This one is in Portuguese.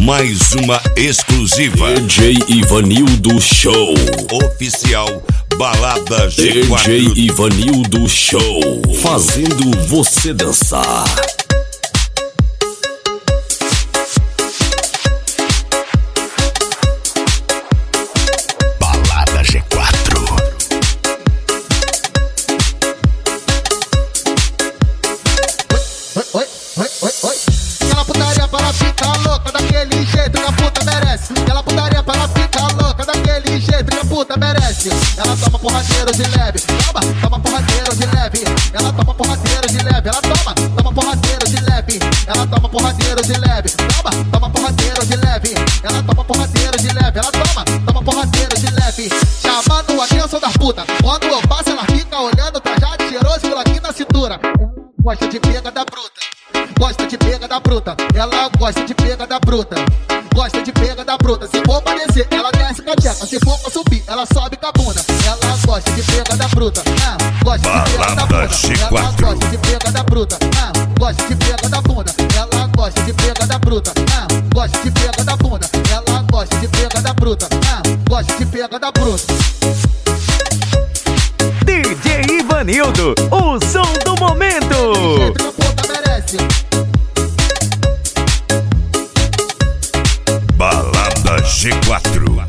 Mais uma exclusiva. DJ Ivanildo Show. Oficial Balada G4. DJ Ivanildo Show. Fazendo você dançar. Balada G4. Oi. Aquela putaria pra ela ficar louca daquele jeito que a puta merece. Aquela putaria pra ela ficar louca daquele jeito que a puta merece. Ela toma porradeiro de leve, toma porradeiro de leve. Ela toma porradeiro de leve, ela toma porradeiro de leve. Ela toma porradeiro de leve, toma porradeiro de leve. Ela toma porradeiro de leve, ela toma porradeiro de leve. Chamando a atenção da puta. Quando eu passo ela fica olhando, tá já cheiroso aqui na cintura. Gosta de pega da bruta. Gosta de pega da bruta, ela gosta de pega da bruta. Gosta de pega da bruta, se for pra descer, ela desce com a tcheca. Se for pra subir, ela sobe com a bunda. Ela gosta de pega da bruta, gosta de pega da bunda. Ela gosta de pega da bruta, gosta de pega da bunda. Ela gosta de pega da bruta, gosta de pega da bunda. Ela gosta de pega da bruta, gosta de pega da bruta. DJ Ivanildo, o som do momento. Balada G4.